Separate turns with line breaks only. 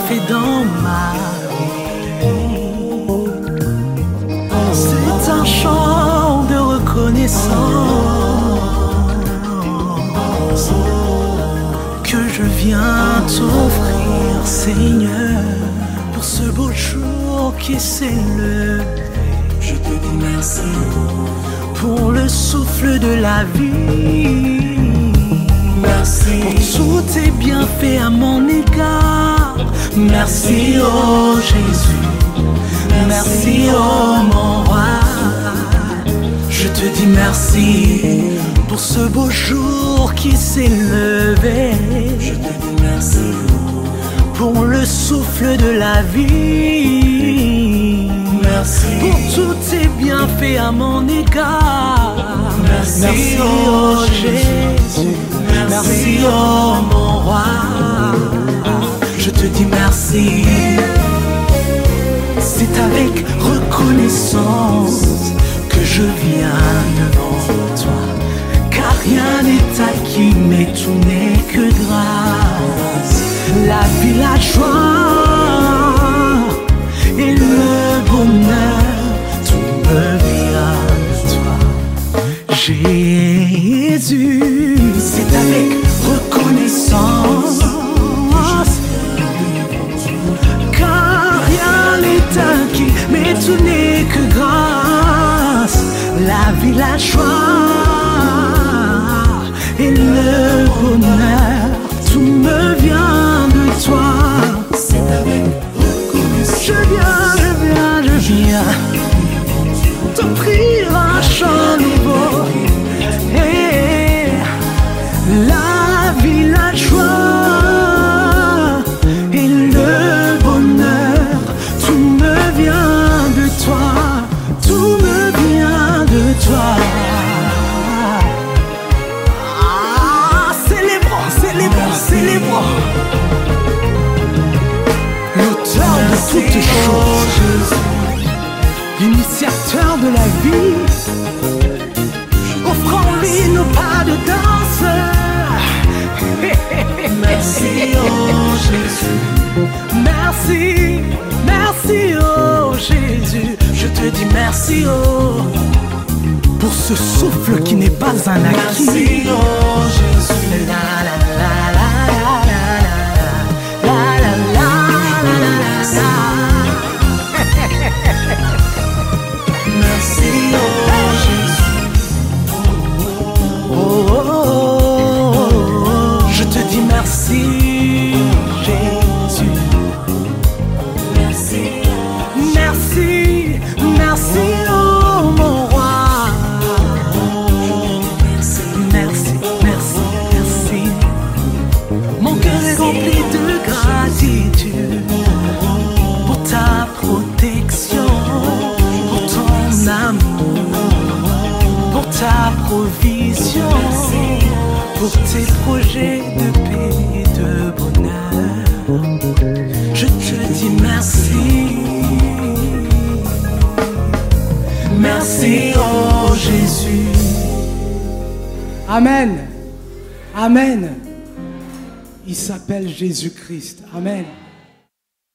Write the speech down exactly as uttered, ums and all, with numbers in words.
fait dans ma vie. C'est un chant de reconnaissance que je viens t'offrir, Seigneur, pour ce beau jour qui s'est levé.
Je te dis merci
pour le souffle de la vie.
Merci
pour tous tes bienfaits à mon égard. Merci, oh Jésus. Merci, oh mon roi. Je te dis merci pour ce beau jour qui s'est levé.
Je te dis merci
pour le souffle de la vie.
Merci
pour tous tes bienfaits à mon égard.
Merci,
merci oh Jésus. Merci, merci oh mon roi. Je te dis merci. C'est avec reconnaissance que je viens devant toi, car rien n'est acquis, mais tout n'est que grâce. La vie, la joie et le bonheur, tout me vient de toi, Jésus. C'est avec reconnaissance, car rien n'est acquis, mais tout n'est que grâce. La vie, la joie et le bonheur, tout me vient de toi.
C'est avec reconnaissance.
Je viens, je viens, je viens t'offrir un chant nouveau. Hey, la vie, la joie et le bonheur, tout me vient de toi, tout me vient de toi. Ah, célébrons, célébrons, célébrons l'auteur de toutes choses, l'initiateur de la vie, offrons-lui nos pas de danse.
Merci oh Jésus.
Merci, merci oh Jésus. Je te dis merci oh pour ce souffle qui n'est pas un acquis.
Merci oh Jésus.
La la la la la la la la la la la.
Merci oh Jésus.
Oh, oh, oh, oh. Je te dis merci, Jésus.
Merci
Merci, merci, oh mon roi. Merci, merci, merci, merci. Mon cœur est rempli de gratitude pour ta protection, pour ton amour, pour ta provision, pour tes projets de paix et de bonheur. Je te dis merci. Merci, oh Jésus.
Amen. Amen. Il s'appelle Jésus-Christ. Amen.